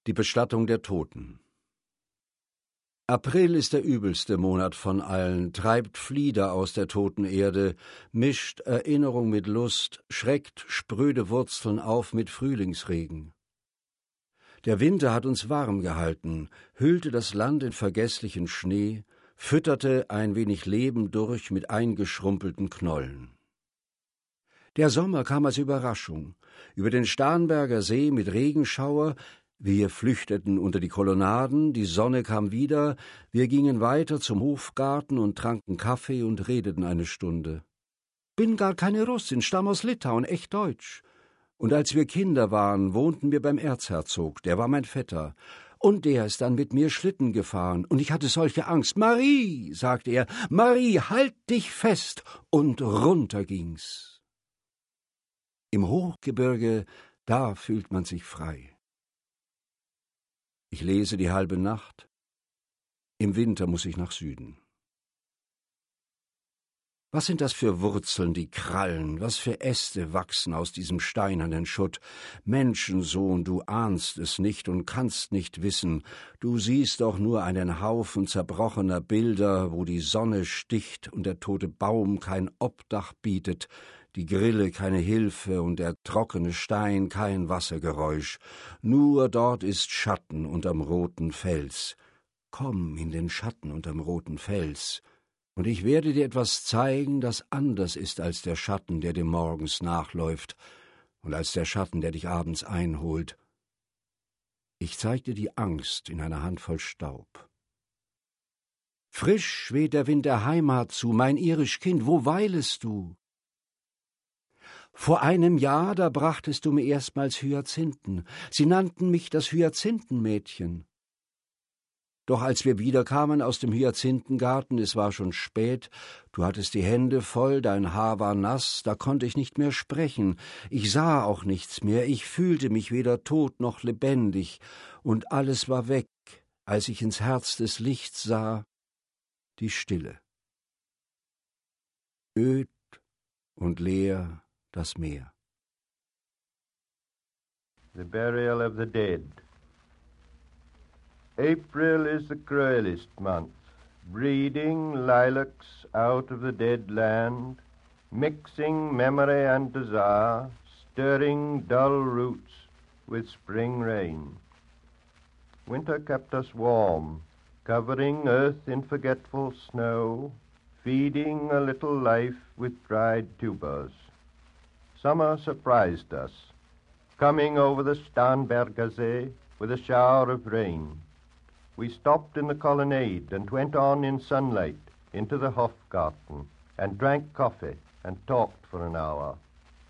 Die Bestattung der Toten. April ist der übelste Monat von allen, treibt Flieder aus der toten Erde, mischt Erinnerung mit Lust, schreckt spröde Wurzeln auf mit Frühlingsregen. Der Winter hat uns warm gehalten, hüllte das Land in vergesslichen Schnee, fütterte ein wenig Leben durch mit eingeschrumpelten Knollen. Der Sommer kam als Überraschung, über den Starnberger See mit Regenschauer. Wir flüchteten unter die Kolonnaden, die Sonne kam wieder, wir gingen weiter zum Hofgarten und tranken Kaffee und redeten eine Stunde. »Bin gar keine Russin, stamm aus Litauen, echt deutsch. Und als wir Kinder waren, wohnten wir beim Erzherzog, der war mein Vetter. Und der ist dann mit mir Schlitten gefahren, und ich hatte solche Angst. »Marie«, sagte er, »Marie, halt dich fest!« Und runter ging's. Im Hochgebirge, da fühlt man sich frei. Ich lese die halbe Nacht. Im Winter muss ich nach Süden. Was sind das für Wurzeln, die krallen? Was für Äste wachsen aus diesem steinernen Schutt? Menschensohn, du ahnst es nicht und kannst nicht wissen. Du siehst doch nur einen Haufen zerbrochener Bilder, wo die Sonne sticht und der tote Baum kein Obdach bietet, die Grille keine Hilfe und der trockene Stein kein Wassergeräusch. Nur dort ist Schatten unterm roten Fels. Komm in den Schatten unterm roten Fels, und ich werde dir etwas zeigen, das anders ist als der Schatten, der dir morgens nachläuft, und als der Schatten, der dich abends einholt. Ich zeig dir die Angst in einer Handvoll Staub. Frisch weht der Wind der Heimat zu, mein irisch Kind, wo weilest du? Vor einem Jahr, da brachtest du mir erstmals Hyazinthen. Sie nannten mich das Hyazinthenmädchen. Doch als wir wiederkamen aus dem Hyazinthengarten, es war schon spät, du hattest die Hände voll, dein Haar war nass, da konnte ich nicht mehr sprechen, ich sah auch nichts mehr, ich fühlte mich weder tot noch lebendig, und alles war weg, als ich ins Herz des Lichts sah, die Stille. Öd und leer das Meer. The Burial of the Dead. April is the cruelest month, breeding lilacs out of the dead land, mixing memory and desire, stirring dull roots with spring rain. Winter kept us warm, covering earth in forgetful snow, feeding a little life with dried tubers. Summer surprised us, coming over the Starnberger See with a shower of rain. We stopped in the colonnade and went on in sunlight into the Hofgarten and drank coffee and talked for an hour.